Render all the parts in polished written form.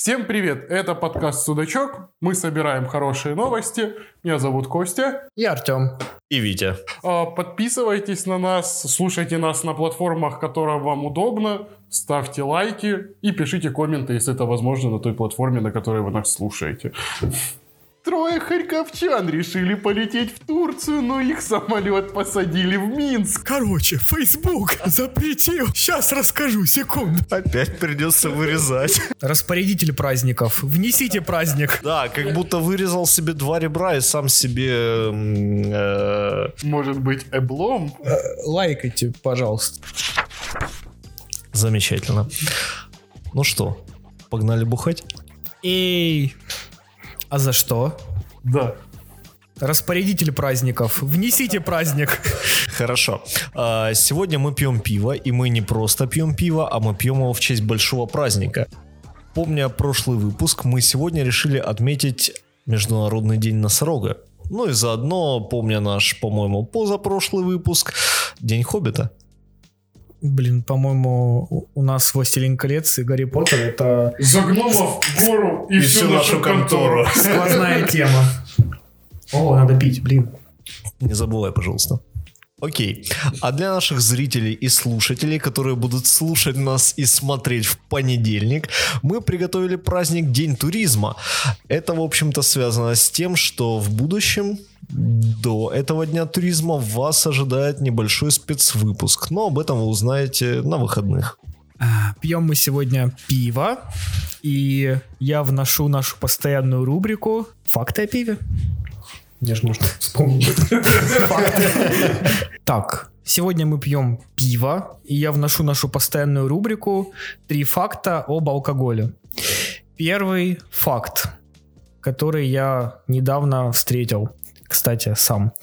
Всем привет, это подкаст «Судачок». Мы собираем хорошие новости. Меня зовут Костя. Я Артем. И Витя. Подписывайтесь на нас, слушайте нас на платформах, которые вам удобно. Ставьте лайки и пишите комменты, если это возможно, на той платформе, на которой вы нас слушаете. Трое харьковчан решили полететь в Турцию, но их самолет посадили в Минск. Короче, Facebook запретил. Сейчас расскажу, секунду. Опять придется вырезать. Распорядитель праздников, внесите праздник. Да, как будто вырезал себе 2 ребра и сам себе... Может быть, облом? Лайкайте, пожалуйста. Замечательно. Ну что, погнали бухать? Эй, а за что? Да. Распорядитель праздников, внесите праздник. Хорошо. Сегодня мы пьем пиво, и мы не просто пьем пиво, а мы пьем его в честь большого праздника. Помня прошлый выпуск, мы сегодня решили отметить Международный день носорога. Ну и заодно, помня наш, по-моему, позапрошлый выпуск, День Хоббита. Блин, по-моему, у нас «Властелин колец» и «Гарри Поттер» — это... За гномов, вору и всю нашу контору. Сквозная тема. О, надо пить, блин. Не забывай, пожалуйста. Окей. А для наших зрителей и слушателей, которые будут слушать нас и смотреть в понедельник, мы приготовили праздник День туризма. Это, в общем-то, связано с тем, что в будущем, до этого Дня туризма, вас ожидает небольшой спецвыпуск. Но об этом вы узнаете на выходных. Пьем мы сегодня пиво, и я вношу нашу постоянную рубрику «Факты о пиве». Мне же нужно вспомнить факты. Так, сегодня мы пьем пиво, и я вношу нашу постоянную рубрику «3 факта об алкоголе». Первый факт, который я недавно встретил, кстати, сам.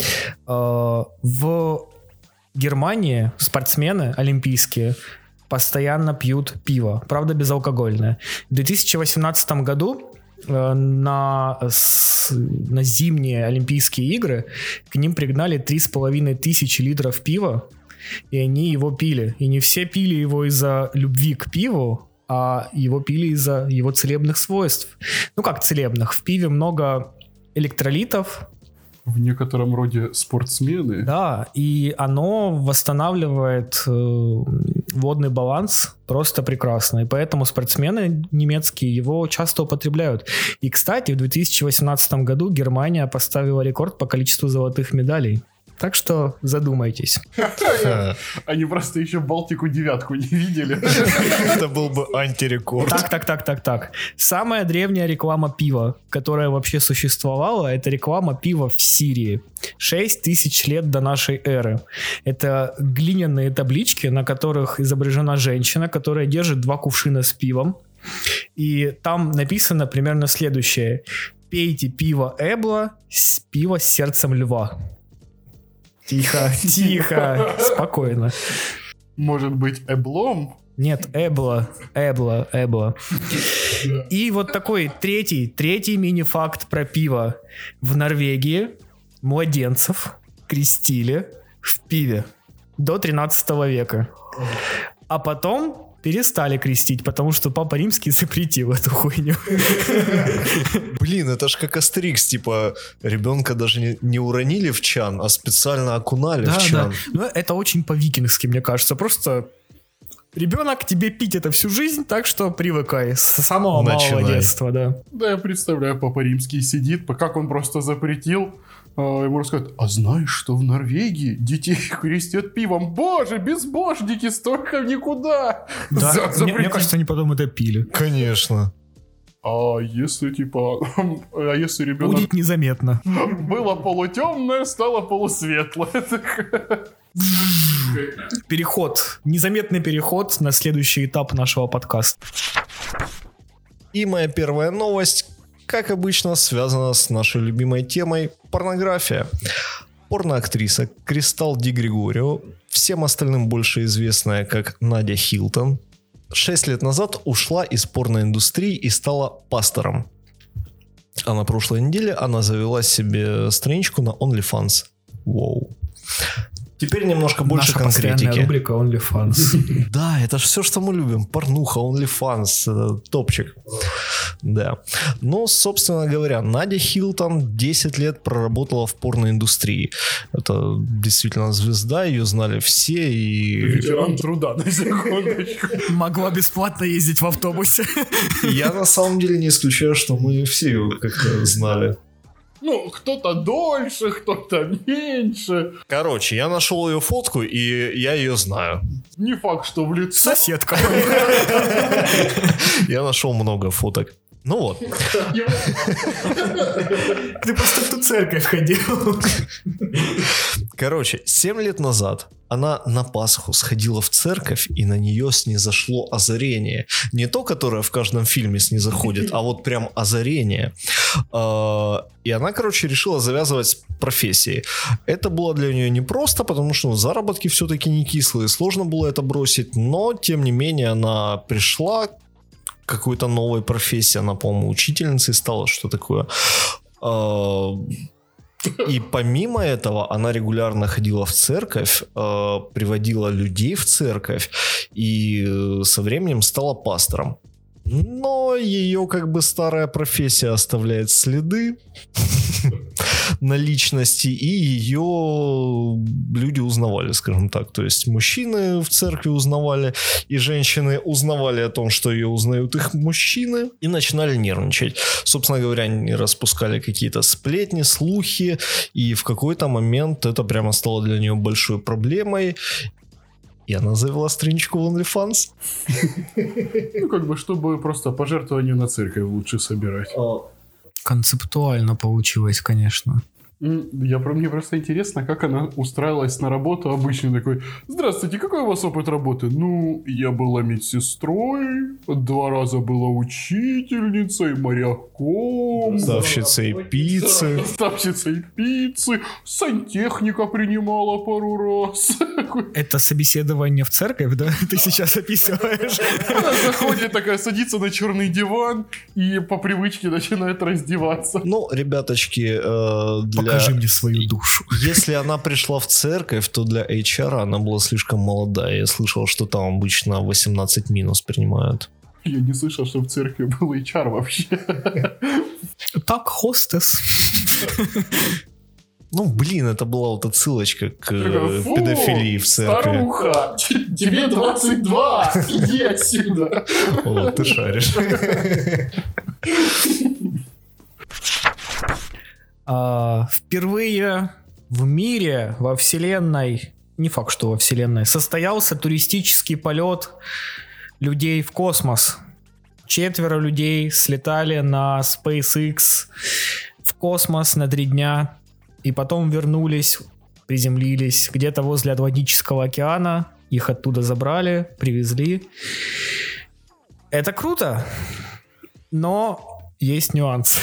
В Германии спортсмены олимпийские постоянно пьют пиво, правда безалкогольное. В 2018 году на зимние Олимпийские игры к ним пригнали 3500 литров пива, и они его пили. И не все пили его из-за любви к пиву, а его пили из-за его целебных свойств. Ну как целебных? В пиве много электролитов. В некотором роде спортсмены. Да, и оно восстанавливает водный баланс просто прекрасно. И поэтому спортсмены немецкие его часто употребляют. И, кстати, в 2018 году Германия поставила рекорд по количеству золотых медалей. Так что задумайтесь. Они просто еще Балтику 9 не видели. Это был бы антирекорд. Так. Самая древняя реклама пива, которая вообще существовала, это реклама пива в Сирии. 6000 лет до нашей эры. Это глиняные таблички, на которых изображена женщина, которая держит 2 кувшина с пивом. И там написано примерно следующее: «Пейте пиво Эбла, пиво с сердцем льва». Тихо, спокойно. Может быть, облом? Нет, Эбла. И вот такой третий мини-факт про пиво. В Норвегии младенцев крестили в пиве до 13 века. А потом перестали крестить, потому что Папа Римский запретил эту хуйню. Блин, это ж как Астерикс, типа ребенка даже не уронили в чан, а специально окунали в чан. Да. Ну, это очень по-викингски, мне кажется. Просто ребенок тебе пить это всю жизнь, так что привыкай с самого малого детства, да. Да, я представляю, Папа Римский сидит, как он просто запретил. Ему рассказывают: а знаешь, что в Норвегии детей крестят пивом? Боже, безбожники, столько никуда. Да, мне кажется, они потом это пили. Конечно. А если ребенок... Будет незаметно. Было полутемное, стало полусветлое. Переход. Незаметный переход на следующий этап нашего подкаста. И моя первая новость, как обычно, связана с нашей любимой темой — порнография. Порноактриса Кристал Ди Григорио, всем остальным больше известная как Надя Хилтон, 6 лет назад ушла из порноиндустрии и стала пастором. А на прошлой неделе она завела себе страничку на OnlyFans. Воу. Теперь немножко больше наша конкретики. Наша постоянная рубрика OnlyFans. Да, это же все, что мы любим. Порнуха, OnlyFans, топчик. Да. Ну, собственно говоря, Надя Хилтон 10 лет проработала в порноиндустрии. Это действительно звезда, ее знали все. И... Ветеран труда, на секундочку. Могла бесплатно ездить в автобусе. Я на самом деле не исключаю, что мы все ее как-то знали. Ну, кто-то дольше, кто-то меньше. Короче, я нашел ее фотку, и я ее знаю. Не факт, что в лицо. Соседка. Я нашел много фоток. Ну вот. Ты просто в ту церковь ходил. Короче, 7 лет назад она на Пасху сходила в церковь, и на нее снизошло озарение. Не то, которое в каждом фильме снизоходит, а вот прям озарение. И она, короче, решила завязывать с профессией. Это было для нее непросто, потому что заработки все-таки не кислые, сложно было это бросить, но, тем не менее, она пришла к какой-то новой профессии. Она, по-моему, учительницей стала, что такое. И помимо этого она регулярно ходила в церковь, приводила людей в церковь и со временем стала пастором. Но ее как бы старая профессия оставляет следы на личности, и ее люди узнавали, скажем так. То есть мужчины в церкви узнавали, и женщины узнавали о том, что ее узнают их мужчины, и начинали нервничать. Собственно говоря, они распускали какие-то сплетни, слухи, и в какой-то момент это прямо стало для нее большой проблемой. И она завела страничку в OnlyFans. Ну, как бы, чтобы просто пожертвования на церковь лучше собирать. Концептуально получилось, конечно. Мне просто интересно, как она устраивалась на работу обычно такой: здравствуйте, какой у вас опыт работы? Ну, я была медсестрой, 2 раза была учительницей, моряком, Ставщицей пиццы. Ставщицей пиццы, сантехника принимала пару раз. Это собеседование в церковь, да? Ты сейчас описываешь. Она заходит такая, садится на черный диван и по привычке начинает раздеваться. Ну, ребяточки, Покажи мне свою душу. Если она пришла в церковь, то для HR она была слишком молодая. Я слышал, что там обычно 18 минус принимают. Я не слышал, что в церкви был HR вообще. Так, хостес. Ну, блин, это была вот отсылочка к педофилии в церкви. Старуха, тебе 22, иди отсюда. О, ты шаришь. Впервые в мире, во вселенной, не факт, что во вселенной, состоялся туристический полет людей в космос. 4 людей слетали на SpaceX в космос на 3 дня. И потом вернулись, приземлились где-то возле Атлантического океана. Их оттуда забрали, привезли. Это круто, но есть нюанс.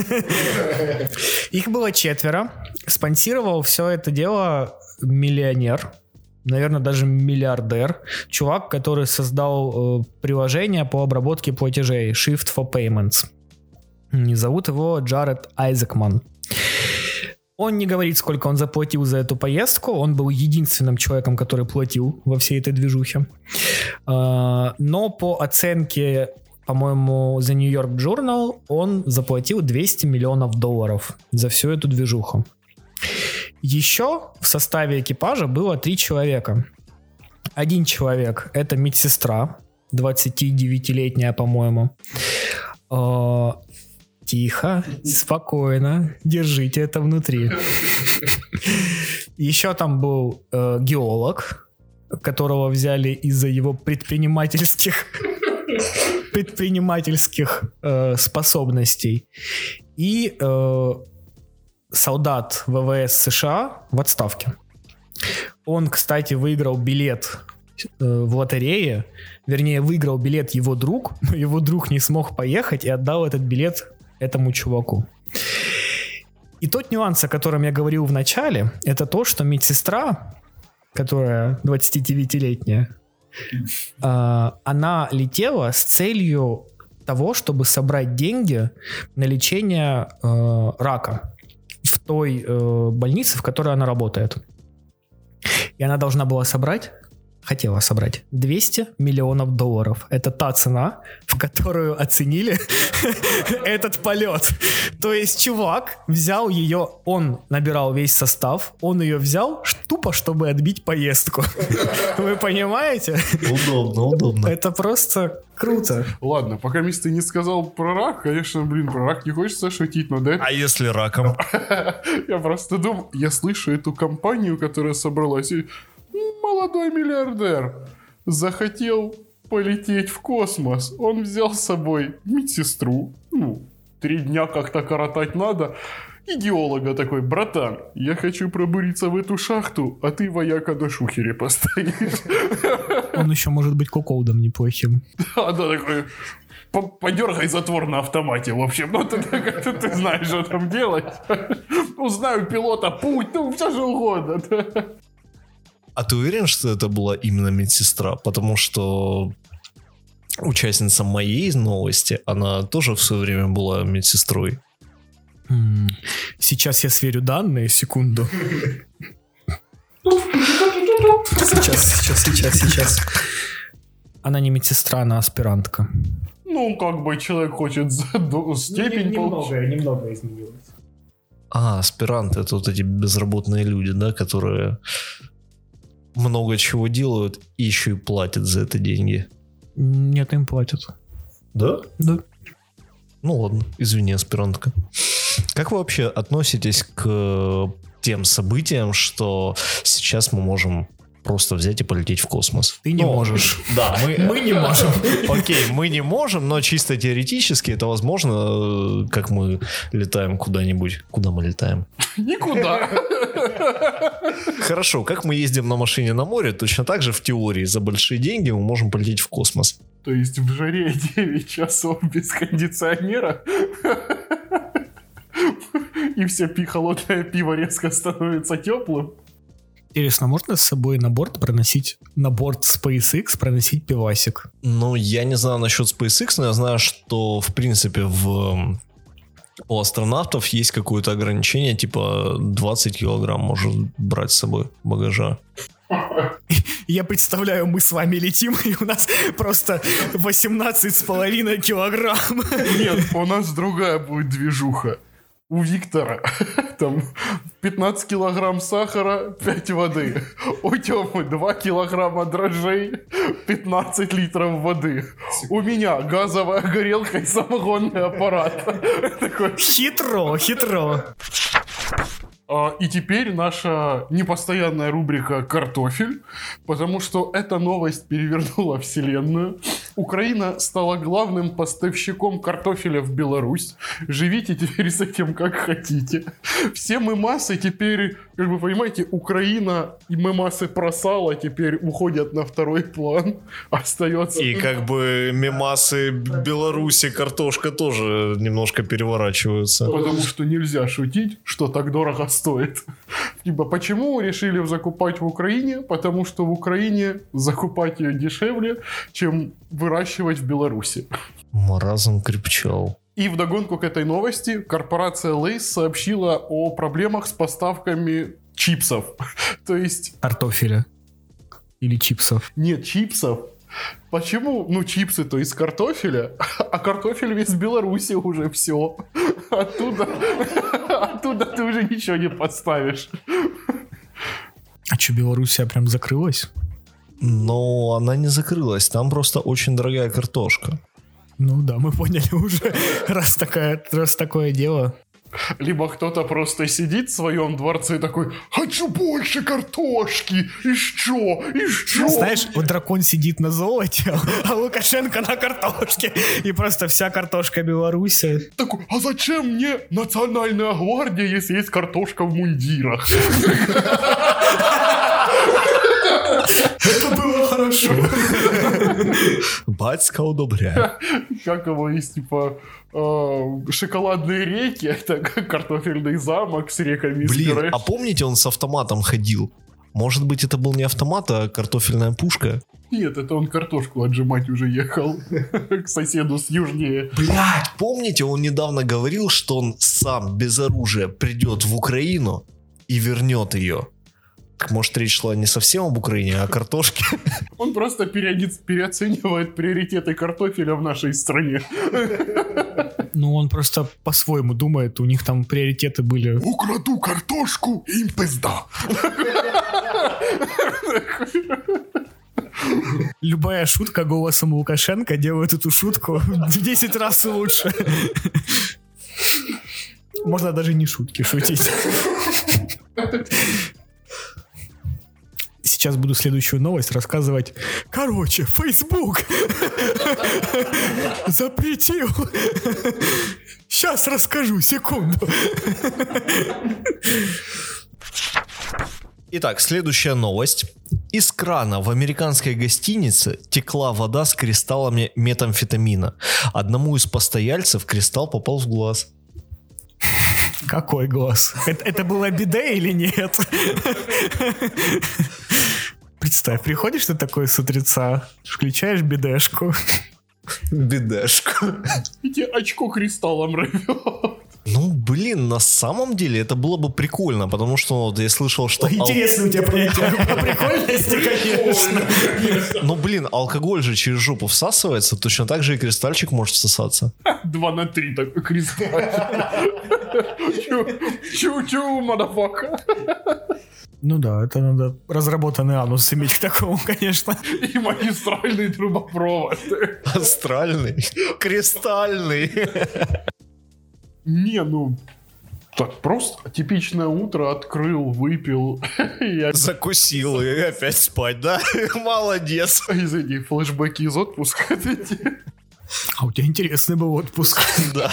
Их было 4. Спонсировал все это дело миллионер. Наверное, даже миллиардер. Чувак, который создал приложение по обработке платежей Shift for Payments. Зовут его Джаред Айзекман. Он не говорит, сколько он заплатил за эту поездку. Он был единственным человеком, который платил во всей этой движухе. Но по оценке, по-моему, The New York Journal, он заплатил $200 миллионов за всю эту движуху. Еще в составе экипажа было 3 человека. Один человек — это медсестра, 29-летняя, по-моему. Тихо, спокойно, держите это внутри. Еще там был геолог, которого взяли из-за его предпринимательских способностей. И солдат ВВС США в отставке. Он, кстати, выиграл билет в лотерее. Вернее, выиграл билет его друг. Его друг не смог поехать и отдал этот билет этому чуваку. И тот нюанс, о котором я говорил в начале, это то, что медсестра, которая 29-летняя, она летела с целью того, чтобы собрать деньги на лечение рака в той больнице, в которой она работает. И она должна была собрать хотела собрать 200 миллионов долларов. Это та цена, в которую оценили этот полет. То есть чувак взял ее, он набирал весь состав, он ее взял тупо, чтобы отбить поездку. Вы понимаете? Удобно. Это просто круто. Ладно, пока ты не сказал про рак, конечно, про рак не хочется шутить, но да. А если раком? Я просто думал, я слышу эту компанию, которая собралась, и молодой миллиардер захотел полететь в космос. Он взял с собой медсестру, 3 дня как-то коротать надо, и геолога такой: братан, я хочу пробуриться в эту шахту, а ты, вояка, на шухере постоишь. Он еще может быть куколдом неплохим. Да, такой: подергай затвор на автомате, в общем. Ты знаешь, что там делать. Узнаю пилота, путь, все же угодно. А ты уверен, что это была именно медсестра? Потому что участница моей новости, она тоже в свое время была медсестрой. Сейчас я сверю данные, секунду. Сейчас. Она не медсестра, она аспирантка. Как бы человек хочет степень получить. Немного изменилось. Аспиранты — это вот эти безработные люди, да, которые много чего делают и еще и платят за это деньги. Нет, им платят. Да? Да. Ну ладно, извини, аспирантка. Как вы вообще относитесь к тем событиям, что сейчас мы можем просто взять и полететь в космос? Ты не можешь. Да, Мы не можем. Окей, мы не можем, но чисто теоретически это возможно, как мы летаем куда-нибудь. Куда мы летаем? Никуда. Хорошо, как мы ездим на машине на море, точно так же в теории за большие деньги мы можем полететь в космос. То есть в жаре 9 часов без кондиционера и все холодное пиво резко становится теплым. Интересно, можно с собой на борт SpaceX проносить пивасик? Ну, я не знаю насчет SpaceX, но я знаю, что в принципе у астронавтов есть какое-то ограничение, типа 20 килограмм может брать с собой багажа. Я представляю, мы с вами летим, и у нас просто 18,5 килограмм. Нет, у нас другая будет движуха. У Виктора там 15 килограмм сахара, 5 воды. У Тёмы 2 килограмма дрожжей, 15 литров воды. У меня газовая горелка и самогонный аппарат. Хитро. И теперь наша непостоянная рубрика «Картофель», потому что эта новость перевернула вселенную. Украина стала главным поставщиком картофеля в Беларусь. Живите теперь с этим как хотите. Все мемасы теперь, как вы понимаете, Украина и мемасы про сало теперь уходят на второй план. Остается... И как бы мемасы Беларуси, картошка тоже немножко переворачиваются. Потому что нельзя шутить, что так дорого стоит. Типа, почему решили закупать в Украине? Потому что в Украине закупать ее дешевле, чем выращивать в Беларуси. Маразм крепчал. И вдогонку к этой новости корпорация Lay's сообщила о проблемах с поставками чипсов. То есть... Картофеля. Или чипсов. Нет, чипсов. Почему? Ну, чипсы то из картофеля, а картофель весь в Беларуси уже все. Оттуда ты уже ничего не подставишь. А что, Белоруссия прям закрылась? Но она не закрылась, там просто очень дорогая картошка. Ну да, мы поняли уже, раз такое дело. Либо кто-то просто сидит в своем дворце и такой: хочу больше картошки, и что? Знаешь, вот дракон сидит на золоте, а Лукашенко на картошке, и просто вся картошка Беларуси. Такой: а зачем мне национальная гвардия, если есть картошка в мундирах? Это было хорошо. Батька удобряет. Как его есть, типа, шоколадные реки, это картофельный замок с реками. Блин, а помните, он с автоматом ходил? Может быть, это был не автомат, а картофельная пушка? Нет, это он картошку отжимать уже ехал к соседу с южнее. Блядь, помните, он недавно говорил, что он сам без оружия придет в Украину и вернет ее? Так, может, речь шла не совсем об Украине, а о картошке? Он просто переоценивает приоритеты картофеля в нашей стране. Ну, он просто по-своему думает, у них там приоритеты были. Украду картошку, им пизда. Любая шутка голосом Лукашенко делает эту шутку в 10 раз лучше. Можно даже не шутки шутить. Сейчас буду следующую новость рассказывать. Короче, Facebook запретил. Сейчас расскажу, секунду. Итак, следующая новость. Из крана в американской гостинице текла вода с кристаллами метамфетамина. Одному из постояльцев кристалл попал в глаз. Какой глаз? Это было биде или нет? Представь, приходишь ты такой с утреца, включаешь бидешку. Бедешку. И тебе очко кристаллом рвет. Ну, блин, на самом деле это было бы прикольно, потому что вот, я слышал, что... Интересно у тебя понятие о прикольности, конечно. Ну, блин, алкоголь же через жопу всасывается, точно так же и кристальчик может всосаться. 2/3 такой кристалл. Чу-чу, мадафака. Ну да, это надо разработанный анус иметь к такому, конечно. И магистральный трубопровод. Астральный, кристальный. Не, ну... Так просто типичное утро, открыл, выпил. Закусил и опять спать, да? Молодец. Извини, флешбеки из отпуска. А у тебя интересный был отпуск. Да.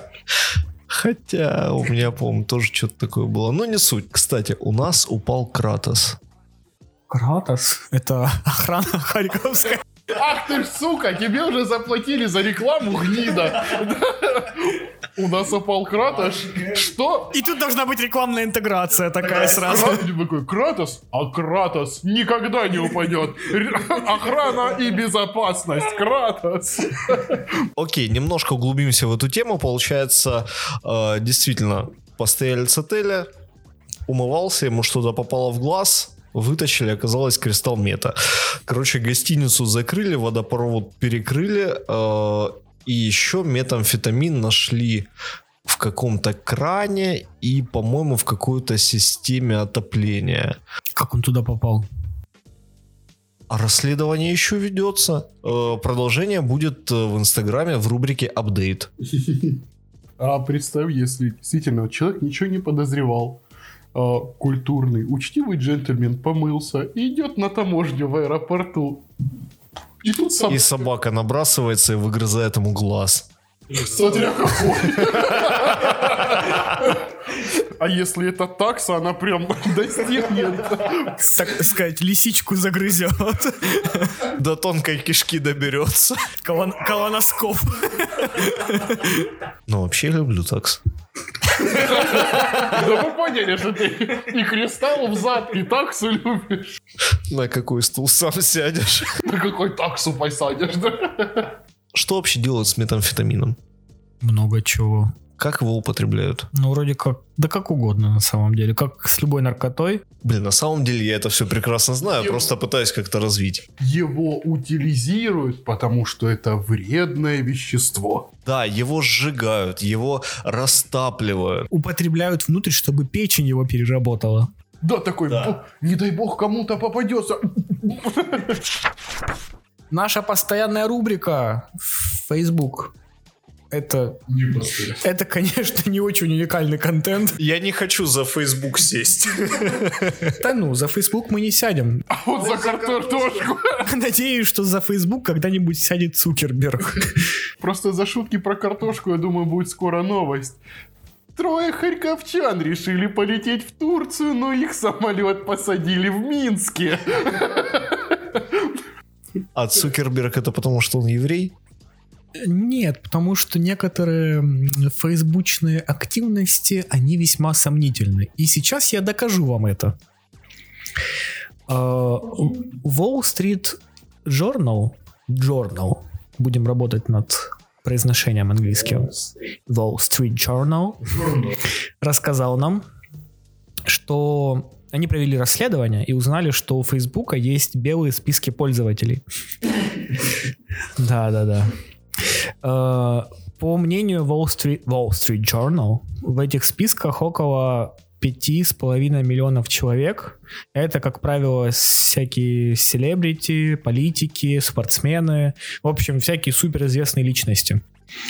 Хотя у меня, по-моему, тоже что-то такое было. Но не суть. Кстати, у нас упал Кратос. Кратос? Это охрана Харьковская. Ах ты ж, сука, тебе уже заплатили за рекламу, гнида. У нас упал Кратос. Что? И тут должна быть рекламная интеграция такая сразу. Такой, Кратос? А Кратос никогда не упадет. Охрана и безопасность. Кратос. Окей, немножко углубимся в эту тему. Получается, действительно, постоялец отеля умывался, ему что-то попало в глаз, вытащили, оказалось кристалл мета. Короче, гостиницу закрыли, водопровод перекрыли, и еще метамфетамин нашли в каком-то кране и, по-моему, в какой-то системе отопления. Как он туда попал? А расследование еще ведется. Продолжение будет в Инстаграме в рубрике «Апдейт». А представь, если действительно человек ничего не подозревал. Культурный, учтивый джентльмен помылся и идет на таможню в аэропорту. И тут И собака набрасывается и выгрызает ему глаз. Смотря какой. А если это такса, она прям достигнет. Сказать, лисичку загрызет. До тонкой кишки доберется. Колоноскоп. Ну, вообще люблю такс. Да вы поняли, что ты и кристалл в зад, и таксу любишь. На какой стул сам сядешь? На какой таксу посадишь, да? Что вообще делают с метамфетамином? Много чего. Как его употребляют? Ну, вроде как, да как угодно на самом деле. Как с любой наркотой. Блин, на самом деле я это все прекрасно знаю, просто пытаюсь как-то развить. Его утилизируют, потому что это вредное вещество. Да, его сжигают, его растапливают. Употребляют внутрь, чтобы печень его переработала. Да, такой, не дай бог кому-то попадется. Наша постоянная рубрика Facebook. Это, конечно, не очень уникальный контент. Я не хочу за Facebook сесть. Да ну, за Facebook мы не сядем. А вот за картошку. Надеюсь, что за Facebook когда-нибудь сядет Цукерберг. Просто за шутки про картошку, я думаю, будет скоро новость. 3 харьковчан решили полететь в Турцию, но их самолет посадили в Минске. А Цукерберг это потому, что он еврей? Нет, потому что некоторые фейсбучные активности, они весьма сомнительны. И сейчас я докажу вам это. Wall Street Journal, будем работать над произношением английским, Wall Street Journal рассказал нам, что Они провели расследование и узнали, что у Фейсбука есть белые списки пользователей. Да. По мнению Wall Street Journal, в этих списках около 5,5 миллионов человек. Это, как правило, всякие селебрити, политики, спортсмены. В общем, всякие суперизвестные личности.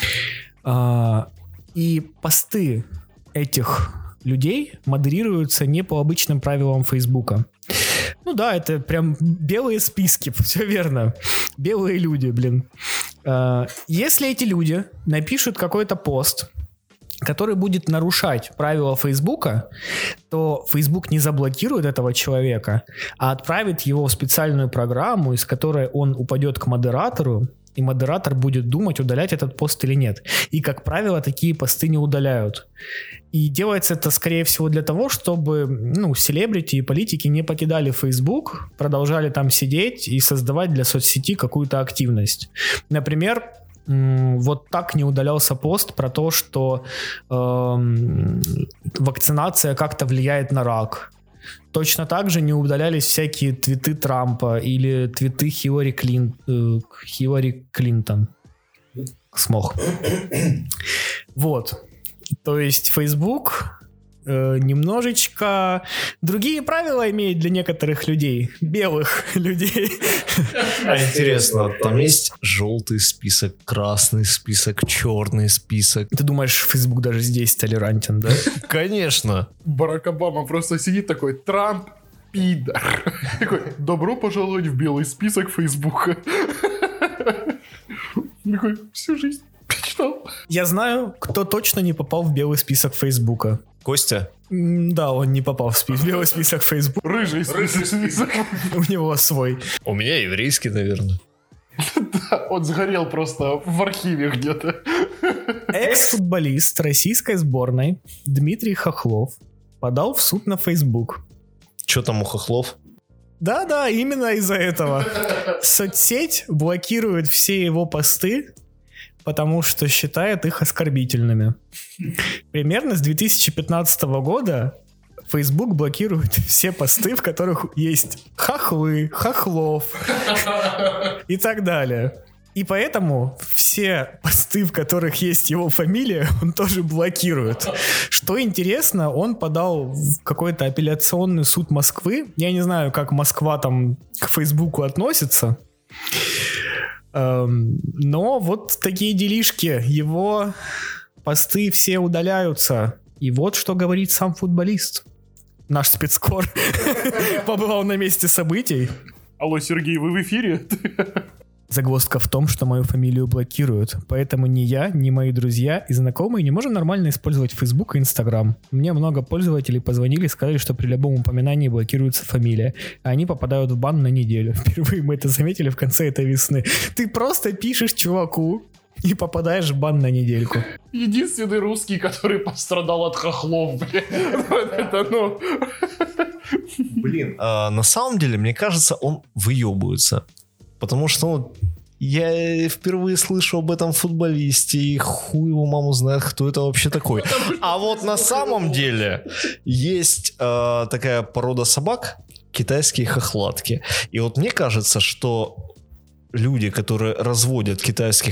И посты этих людей модерируются не по обычным правилам Фейсбука. Ну да, это прям белые списки, все верно. Белые люди, блин. Если эти люди напишут какой-то пост, который будет нарушать правила Фейсбука, то Фейсбук не заблокирует этого человека, а отправит его в специальную программу, из которой он упадет к модератору, и модератор будет думать, удалять этот пост или нет. И, как правило, такие посты не удаляют. И делается это, скорее всего, для того, чтобы, селебрити и политики не покидали Facebook, продолжали там сидеть и создавать для соцсети какую-то активность. Например, вот так не удалялся пост про то, что вакцинация как-то влияет на рак. Точно так же не удалялись всякие твиты Трампа или твиты Хиллари Клинтон. Смог. Вот. То есть Facebook немножечко другие правила имеет для некоторых людей, белых людей. А интересно, там есть желтый список, красный список, черный список? Ты думаешь, Facebook даже здесь толерантен, да? Конечно. Барак Обама просто сидит такой: Трамп пидор. Такой: добро пожаловать в белый список Фейсбука. Такой: всю жизнь мечтал. Я знаю, кто точно не попал в белый список Фейсбука. Костя? Да, он не попал в белый список Facebook. Рыжий список. У него свой. У меня еврейский, наверное. Да, он сгорел просто в архиве где-то. Экс-футболист российской сборной Дмитрий Хохлов подал в суд на Facebook. Что там у Хохлов? Да, именно из-за этого. Соцсеть блокирует все его посты, потому что считает их оскорбительными. Примерно с 2015 года Facebook блокирует все посты, в которых есть хохлы, Хохлов и так далее. И поэтому все посты, в которых есть его фамилия, он тоже блокирует. Что интересно, он подал в какой-то апелляционный суд Москвы. Я не знаю, как Москва там к Фейсбуку относится. Но вот такие делишки. Его посты все удаляются. И вот что говорит сам футболист. Наш спецкор побывал на месте событий. Алло, Сергей, вы в эфире? Загвоздка в том, что мою фамилию блокируют. Поэтому ни я, ни мои друзья и знакомые не можем нормально использовать Facebook и Instagram. Мне много пользователей позвонили и сказали, что при любом упоминании блокируется фамилия. А они попадают в бан на неделю. Впервые мы это заметили в конце этой весны. Ты просто пишешь чуваку и попадаешь в бан на недельку. Единственный русский, который пострадал от хохлов, блин. Блин, на самом деле, мне кажется, он выебывается. Потому что я впервые слышу об этом футболисте, и хуй его маму знает, кто это вообще такой. А вот на самом деле есть такая порода собак, китайские хохлатки. И вот мне кажется, что люди, которые разводят китайских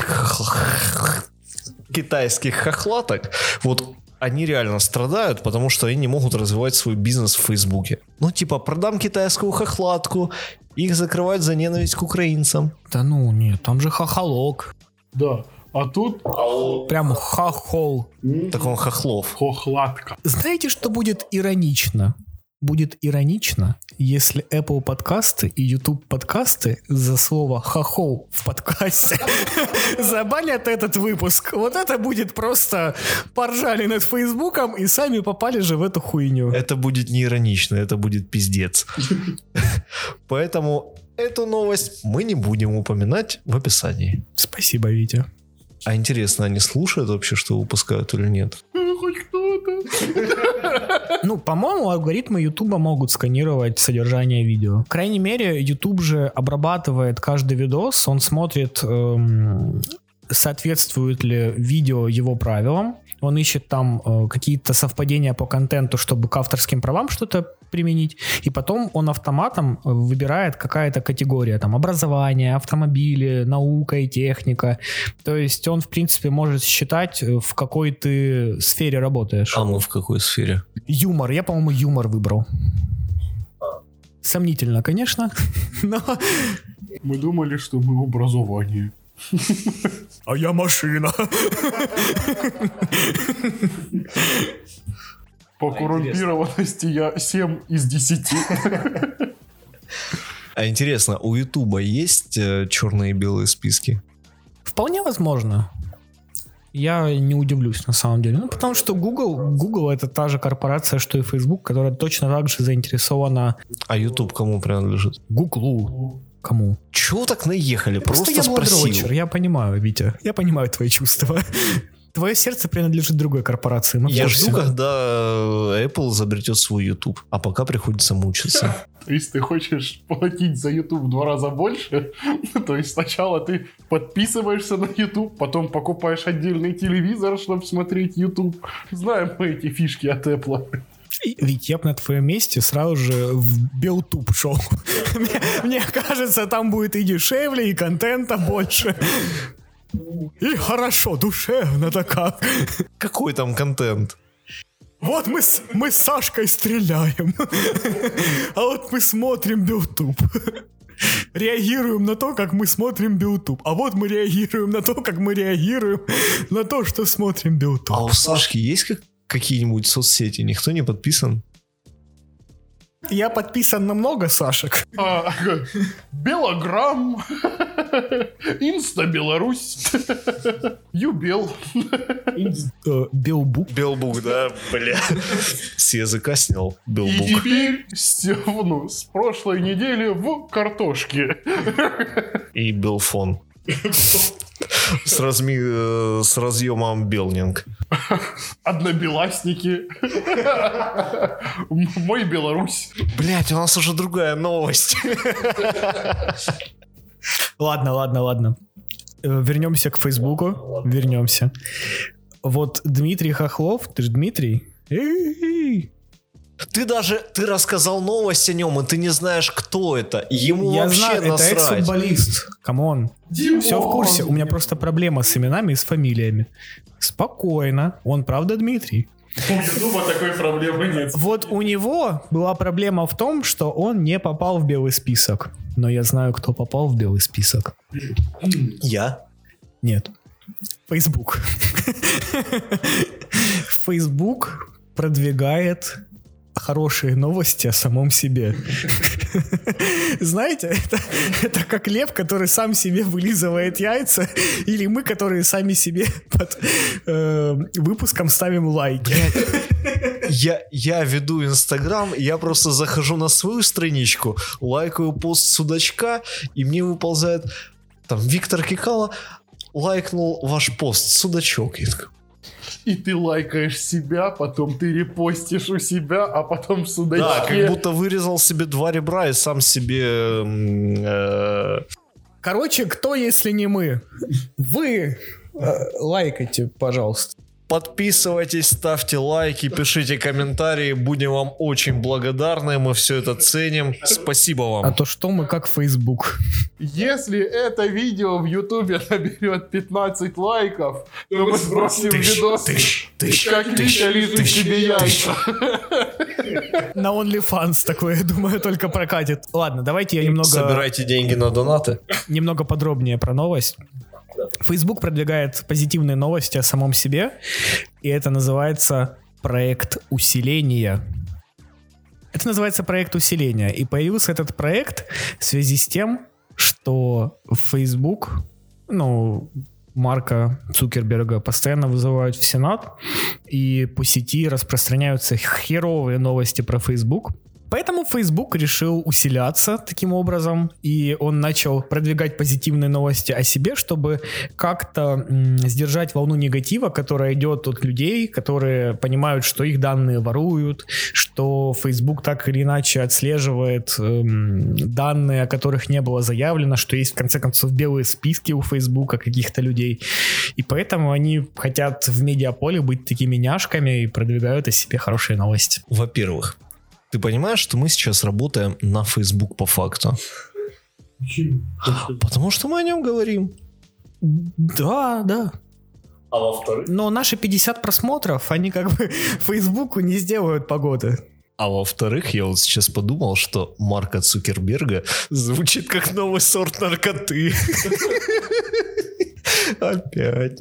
хохлаток, вот они реально страдают, потому что они не могут развивать свой бизнес в Фейсбуке. Ну, типа, продам китайскую хохлатку, их закрывают за ненависть к украинцам. Да ну, нет, там же хохолок. Да, а тут... Прям хохол. Так он Хохлов. Хохлатка. Знаете, что будет иронично? Будет иронично, если Apple подкасты и YouTube подкасты за слово «хохол» в подкасте забанят этот выпуск. Вот это будет просто поржали над Фейсбуком и сами попали же в эту хуйню. Это будет не иронично, это будет пиздец. Поэтому эту новость мы не будем упоминать в описании. Спасибо, Витя. А интересно, они слушают вообще, что выпускают или нет? Хоть кто-то. Ну, по-моему, алгоритмы Ютуба могут сканировать содержание видео. По крайней мере, Ютуб же обрабатывает каждый видос, он смотрит, соответствует ли видео его правилам. Он ищет там какие-то совпадения по контенту, чтобы к авторским правам что-то применить, и потом он автоматом выбирает какая-то категория, там, образование, автомобили, наука и техника. То есть он, в принципе, может считать, в какой ты сфере работаешь. А мы в какой сфере? Юмор. Я, по-моему, юмор выбрал. Сомнительно, конечно, но... Мы думали, что мы образование. А я машина. По коррумпированности я 7 из 10. А интересно, у Ютуба есть черные и белые списки? Вполне возможно. Я не удивлюсь на самом деле. Ну, потому что Google это та же корпорация, что и Facebook, которая точно так же заинтересована... А YouTube кому принадлежит? Google. Кому? Чего так наехали? Просто я спросил. бладрочер, я понимаю, Витя. Я понимаю твои чувства. Твое сердце принадлежит другой корпорации. Я жду, когда Apple изобретет свой YouTube. А пока приходится мучиться. То есть ты хочешь платить за YouTube в 2 раза больше? То есть сначала ты подписываешься на YouTube, потом покупаешь отдельный телевизор, чтобы смотреть YouTube. Знаем мы эти фишки от Apple. Ведь я бы на твоем месте сразу же в Белтуб шел. Мне кажется, там будет и дешевле, и контента больше. И хорошо, душевно-то как. Какой там контент? Вот мы с Сашкой стреляем. А вот мы смотрим Белтуб. Реагируем на то, как мы смотрим Белтуб. А вот мы реагируем на то, как мы реагируем на то, что смотрим Белтуб. А у Сашки есть какие-нибудь соцсети? Никто не подписан? Я подписан на много Сашек. Белограмм, Инста Беларусь, Юбел. Белбук. Белбук, да, бля. С языка снял И Белбук. теперь с прошлой недели в картошке. И Белфон. С разъемом Белнинг. Однобеласники. Мой Беларусь. Блять, у нас уже другая новость. Ладно. Вернемся к Фейсбуку. Вернемся. Вот Дмитрий Хохлов, ты же Дмитрий? Ты рассказал новость о нем, и ты не знаешь, кто это. Ему Я вообще знаю, насрать. это экс-футболист. Камон. Все в курсе. У меня просто проблема с именами и с фамилиями. Спокойно. Он правда Дмитрий. У Ютуба такой проблемы нет. Вот у него была проблема в том, что он не попал в белый список. Но я знаю, кто попал в белый список. Я? Нет. Facebook. Facebook продвигает хорошие новости о самом себе. Знаете, это как лев, который сам себе вылизывает яйца, или мы, которые сами себе под выпуском ставим лайки. Я веду Инстаграм, я просто захожу на свою страничку, лайкаю пост Судачка, и мне выползает там Виктор Кикало лайкнул ваш пост, Судачок. И ты лайкаешь себя, потом ты репостишь у себя, а потом в Судачке. Да, как будто вырезал себе 2 ребра и сам себе... Короче, кто, если не мы? Вы лайкайте, пожалуйста. Подписывайтесь, ставьте лайки, пишите комментарии. Будем вам очень благодарны. Мы все это ценим. Спасибо вам. А то что мы как Facebook? Если это видео в Ютубе наберет 15 лайков, то мы сбросим видос, как Витя лижет себе яйца. На OnlyFans такое, я думаю, только прокатит. Ладно, давайте я немного... Собирайте деньги на донаты. Немного подробнее про новость. Facebook продвигает позитивные новости о самом себе, и это называется проект усиления. Это называется проект усиления, и появился этот проект в связи с тем, что Facebook, Марка Цукерберга постоянно вызывают в Сенат, и по сети распространяются херовые новости про Facebook. Поэтому Facebook решил усиляться таким образом, и он начал продвигать позитивные новости о себе, чтобы как-то сдержать волну негатива, которая идет от людей, которые понимают, что их данные воруют, что Facebook так или иначе отслеживает данные, о которых не было заявлено, что есть в конце концов белые списки у Facebook каких-то людей. И поэтому они хотят в медиаполе быть такими няшками и продвигают о себе хорошие новости. Во-первых, ты Ты понимаешь, что мы сейчас работаем на Facebook по факту? Почему? Потому что мы о нем говорим. Да. А во-вторых? Но наши 50 просмотров, они как бы Фейсбуку не сделают погоды. А во-вторых, я вот сейчас подумал, что Марка Цукерберга звучит как новый сорт наркоты. Опять.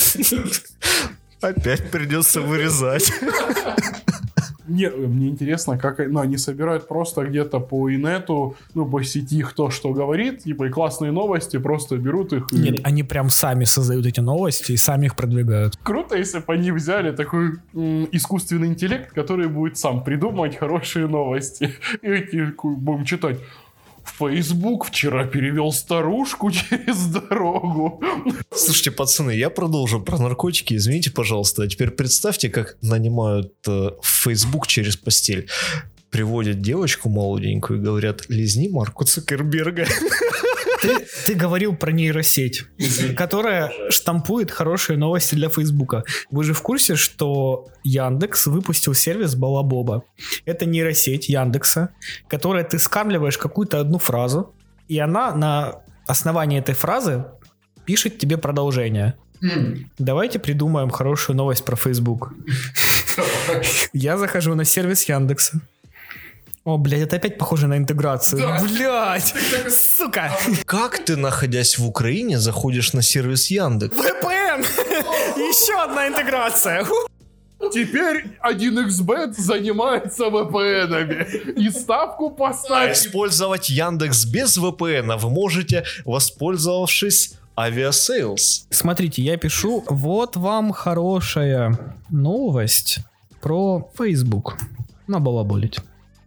Опять придется вырезать. Мне интересно, как они собирают просто где-то по инету, по сети кто что говорит, и классные новости, просто берут их и... Нет, они прям сами создают эти новости и сами их продвигают. Круто, если бы они взяли такой искусственный интеллект, который будет сам придумывать хорошие новости. И эти будем читать. Facebook вчера перевел старушку через дорогу. Слушайте, пацаны, я продолжу про наркотики. Извините, пожалуйста. А теперь представьте, как нанимают в Facebook через постель. Приводят девочку молоденькую и говорят: лизни Марку Цукерберга. Ты говорил про нейросеть, которая штампует хорошие новости для Фейсбука. Вы же в курсе, что Яндекс выпустил сервис Балабоба? Это нейросеть Яндекса, которая ты скармливаешь какую-то одну фразу, и она на основании этой фразы пишет тебе продолжение. Давайте придумаем хорошую новость про Фейсбук. Я захожу на сервис Яндекса. О, блядь, это опять похоже на интеграцию. Да. Блядь, сука. Как ты, находясь в Украине, заходишь на сервис Яндекс? VPN! Еще одна интеграция. Теперь 1xbet занимается VPN-ами. И ставку поставить. Использовать Яндекс без VPN вы можете, воспользовавшись Aviasales. Смотрите, я пишу: вот вам хорошая новость про Facebook. Набалаболить.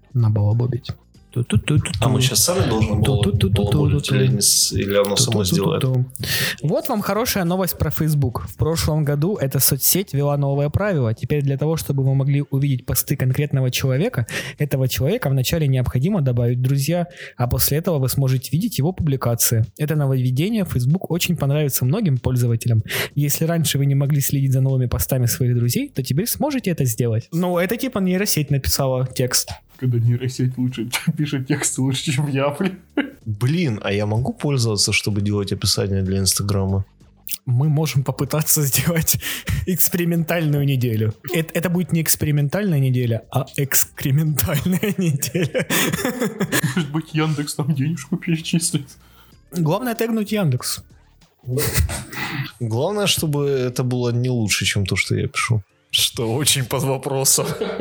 А мы сейчас сами должны балаболить или оно само сделает? Вот вам хорошая новость про Facebook. В прошлом году эта соцсеть ввела новое правило. Теперь для того, чтобы вы могли увидеть посты конкретного человека, этого человека вначале необходимо добавить в друзья, а после этого вы сможете видеть его публикации. Это нововведение Facebook очень понравится многим пользователям. Если раньше вы не могли следить за новыми постами своих друзей, то теперь сможете это сделать. Ну, это типа нейросеть написала текст. Когда нейросеть лучше пишет текст лучше, чем я, блин. Блин, а я могу пользоваться, чтобы делать описание для Инстаграма? Мы можем попытаться сделать экспериментальную неделю. Это будет не экспериментальная неделя, а экскрементальная неделя. Может быть, Яндекс нам денежку перечислит. Главное тегнуть Яндекс. Главное, чтобы это было не лучше, чем то, что я пишу. Что очень под вопросом.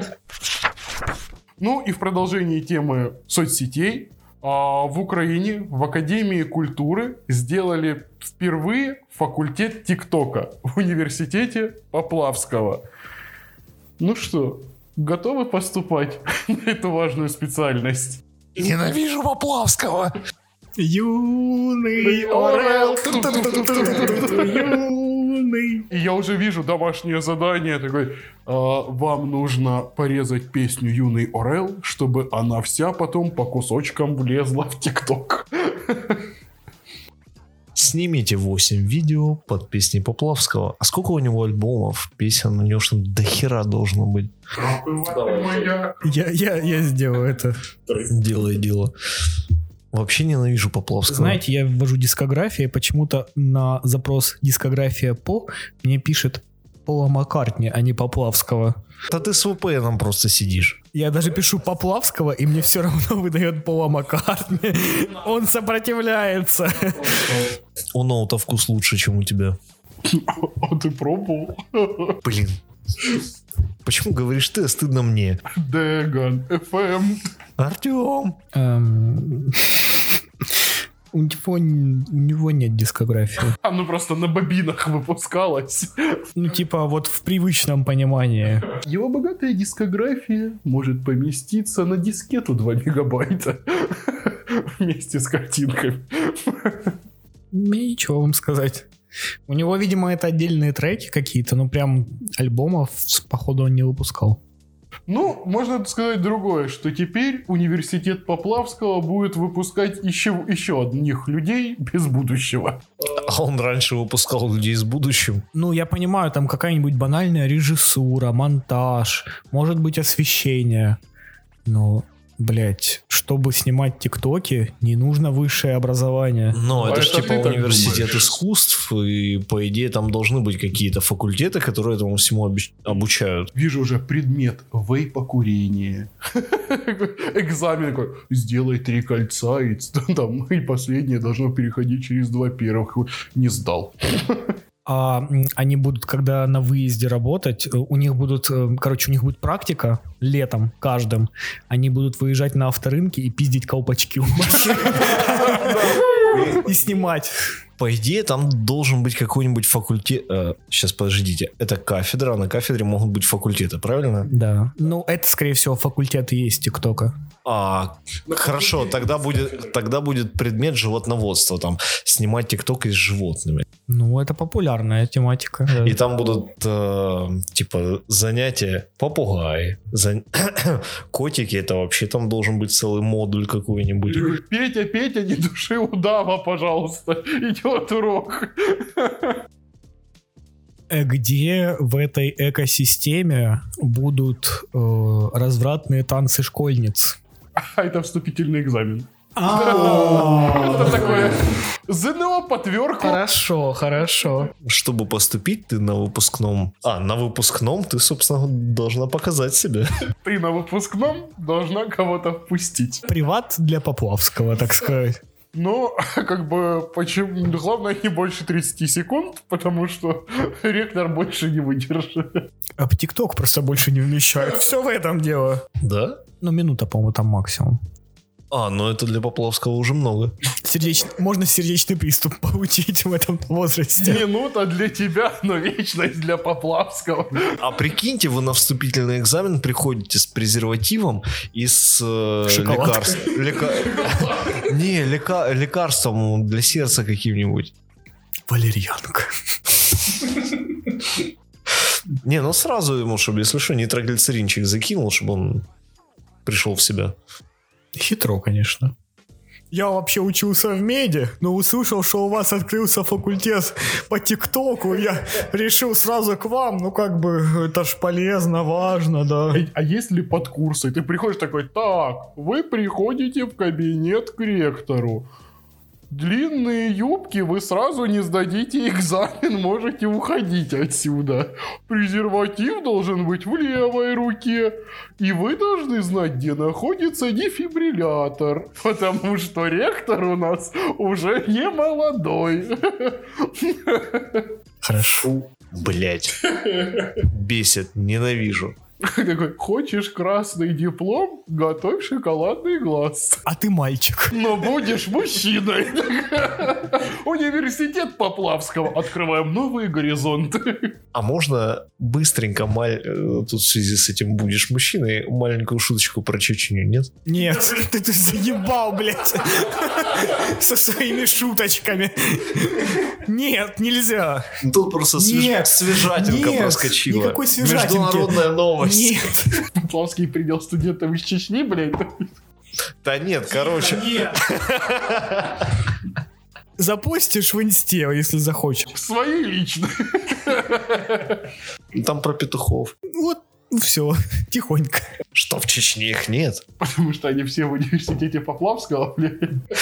Ну и в продолжении темы соцсетей в Украине в Академии культуры сделали впервые факультет ТикТока в университете Поплавского. Ну что, готовы поступать на эту важную специальность? Ненавижу Поплавского! Юный орел. Юный. И я уже вижу домашнее задание такое: вам нужно порезать песню «Юный орел», чтобы она вся потом по кусочкам влезла в ТикТок. Снимите 8 видео под песней Поплавского. А сколько у него альбомов, песен? У него что, до хера должно быть? Я сделаю это. Делай дело. Вообще ненавижу Поплавского. Знаете, я ввожу дискографию, почему-то на запрос «дискография по» мне пишет Пола Маккартни, а не Поплавского. Да ты с VPN просто сидишь. Я даже пишу Поплавского, и мне все равно выдает Пола Маккартни. Он сопротивляется. У Ноута вкус лучше, чем у тебя. А ты пробовал? Блин. Почему говоришь ты, а стыдно мне? Дэган FM. Артем. У него нет дискографии. Оно просто на бобинах выпускалось. Ну, типа, вот в привычном понимании. Его богатая дискография может поместиться на дискету 2 мегабайта. Вместе с картинками. Ничего вам сказать. У него, видимо, это отдельные треки какие-то, но прям альбомов, походу, он не выпускал. Ну, можно сказать другое, что теперь университет Поплавского будет выпускать еще одних людей без будущего. А он раньше выпускал людей с будущим. Ну, я понимаю, там какая-нибудь банальная режиссура, монтаж, может быть, освещение. Ну, блять, чтобы снимать тиктоки, не нужно высшее образование. Но это же это типа ты так университет думаешь. искусств, и по идее там должны быть какие-то факультеты, которые этому всему обучают. Вижу уже предмет вейпокурение. Экзамен такой, сделай 3 кольца, и там и последнее должно переходить через 2 первых. Не сдал. А они будут, когда на выезде работать, у них будет практика летом каждым. Они будут выезжать на авторынки и пиздить колпачки у машин. И снимать. По идее, там должен быть какой-нибудь факультет. Сейчас, подождите. Это кафедра, а на кафедре могут быть факультеты, правильно? Да. Ну, это, скорее всего, факультет и есть ТикТока. Хорошо, тогда будет предмет животноводства. Там снимать ТикТок с животными. Ну, это популярная тематика. Да. И там будут типа занятия попугаи, котики. Это вообще там должен быть целый модуль какой-нибудь. Петя, не души удава, пожалуйста. Идет урок. Где в этой экосистеме будут развратные танцы школьниц? А это вступительный экзамен. Это такое ЗНО по тверку. Хорошо. Чтобы поступить, ты на выпускном... на выпускном ты, собственно, должна показать себя. Ты на выпускном должна кого-то впустить. Приват для Поплавского, так сказать. Но, как бы, почему? Главное, не больше 30 секунд, потому что ректор больше не выдержит. А ТикТок просто больше не вмещает. Все в этом дело. Да? Ну, минута, по-моему, там максимум. Ну это для Поплавского уже много. Можно сердечный приступ получить в этом возрасте. Минута для тебя, но вечность для Поплавского. А прикиньте, вы на вступительный экзамен приходите с презервативом и с лекарством для сердца каким-нибудь. Валерьянка. Не, ну сразу ему, чтобы, если что, нитроглицеринчик закинул, чтобы он пришел в себя. Хитро, конечно. Я вообще учился в меди, но услышал, что у вас открылся факультет по ТикТоку. Я решил сразу к вам. Ну, как бы, это ж полезно, важно, да. А если подкурсы? Ты приходишь такой, так, вы приходите в кабинет к ректору. Длинные юбки, вы сразу не сдадите экзамен, можете уходить отсюда. Презерватив должен быть в левой руке. И вы должны знать, где находится дефибриллятор. Потому что ректор у нас уже не молодой. Хорошо. Блять. Бесит, ненавижу. Такой, хочешь красный диплом? Готовь шоколадный глаз. А ты мальчик. Но будешь мужчиной. Университет Поплавского. Открываем новые горизонты. А можно быстренько, тут в связи с этим будешь мужчиной, маленькую шуточку про Чечню, нет? Нет, ты заебал, блядь. Со своими шуточками. Нет, нельзя. Тут просто свежатинка проскочила. Никакой свежатинки. Международная новость. Нет. Поплавский принял студентов из Чечни, блядь. Да нет, короче. Запостишь в инсте, если захочешь. Свои лично. Там про петухов. Вот, все, тихонько. Что, в Чечне их нет? Потому что они все в университете Поплавского, блядь.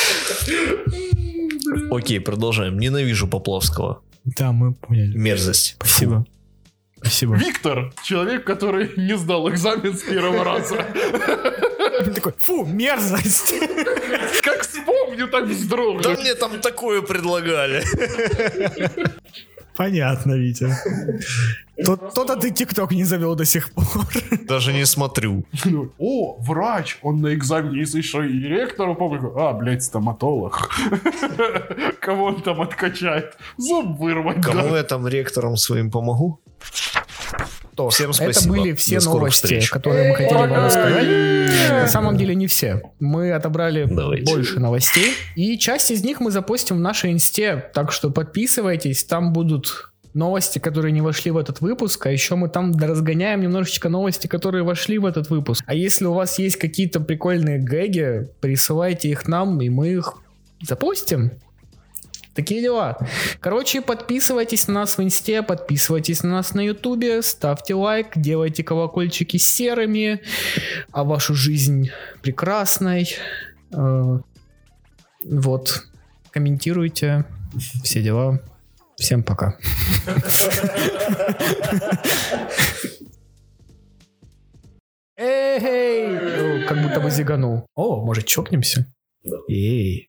Окей, продолжаем. Ненавижу Поплавского. Да, мы поняли. Мерзость. Спасибо. Спасибо. Виктор, человек, который не сдал экзамен с первого раза. Такой, фу, мерзость. Как вспомню, так вздрогну. Да мне там такое предлагали. Понятно, Витя. То-то ты ТикТок не завел до сих пор. Даже не смотрю. О, врач, он на экзамене, если что, и ректору помню. Блядь, стоматолог. Кого он там откачает? Зуб вырвать. Кому я там ректором своим помогу? Всем спасибо. Это были все До скорых новости, встреч. которые мы хотели вам рассказать. На самом деле не все. Мы отобрали больше новостей. И часть из них мы запостим в нашей инсте. Так что подписывайтесь, там будут новости, которые не вошли в этот выпуск. А еще мы там разгоняем немножечко новости, которые вошли в этот выпуск. А если у вас есть какие-то прикольные гэги, присылайте их нам, и мы их запостим. Такие дела. Короче, подписывайтесь на нас в инсте, подписывайтесь на нас на ютубе, ставьте лайк, делайте колокольчики серыми, а вашу жизнь прекрасной. Вот. Комментируйте. Все дела. Всем пока. Эй! Как будто бы зиганул. О, может, чокнемся? Эй.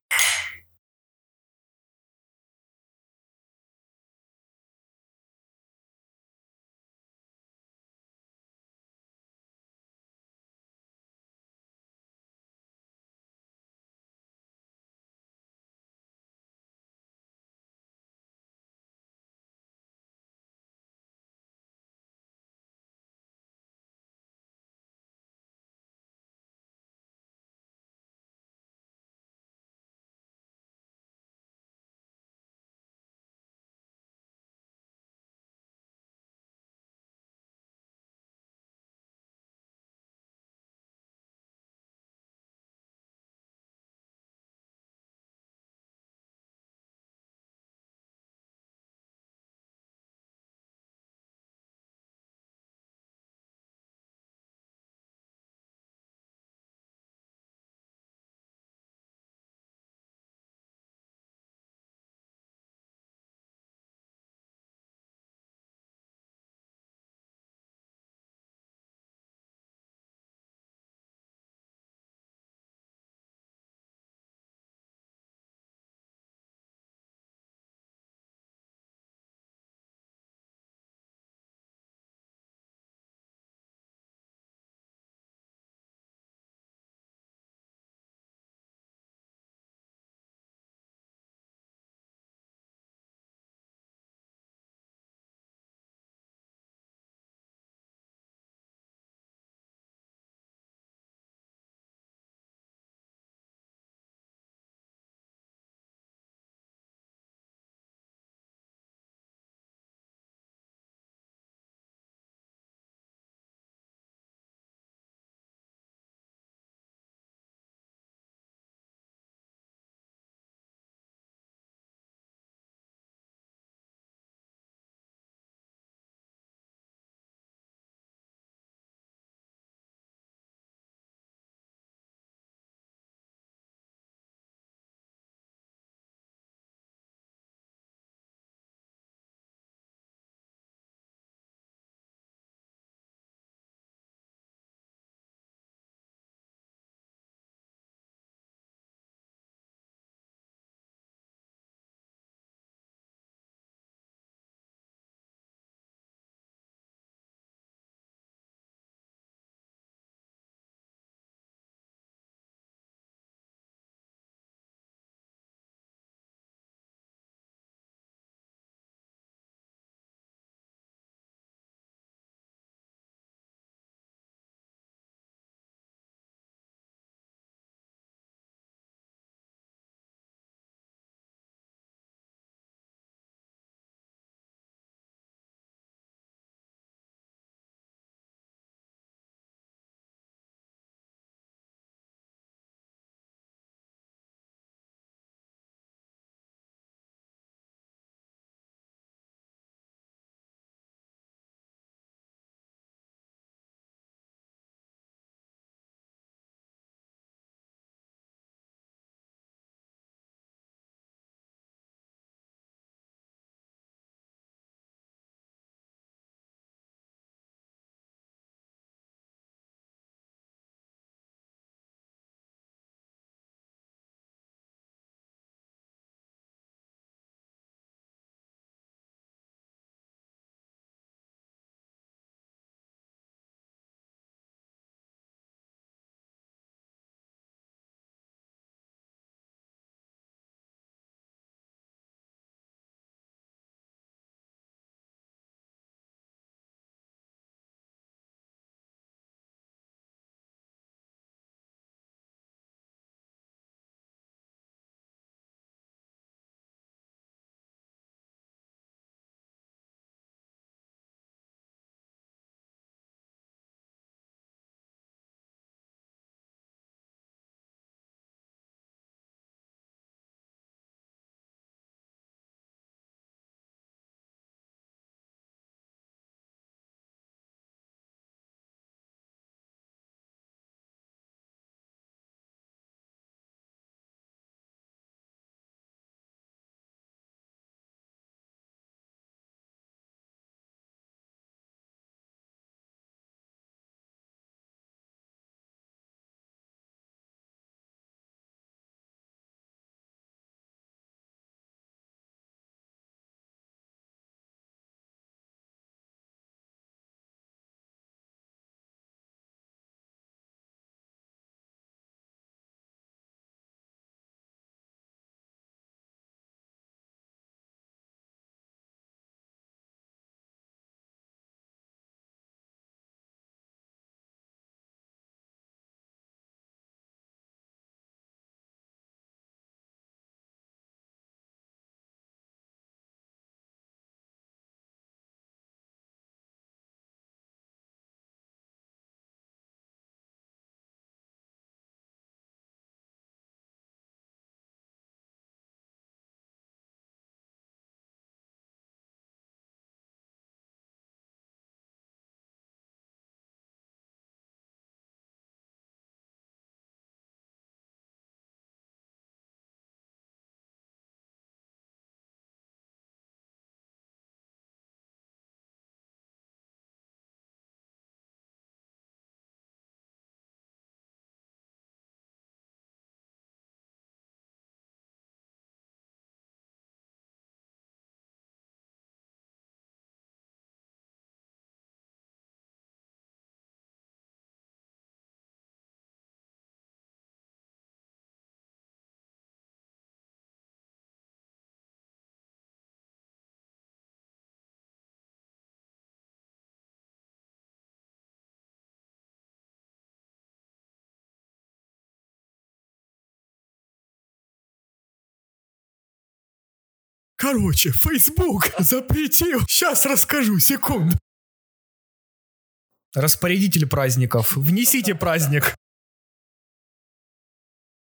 Короче, Facebook запретил. Сейчас расскажу, секунду. Распорядитель праздников, внесите праздник.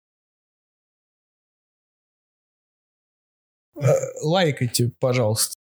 Лайкайте, пожалуйста.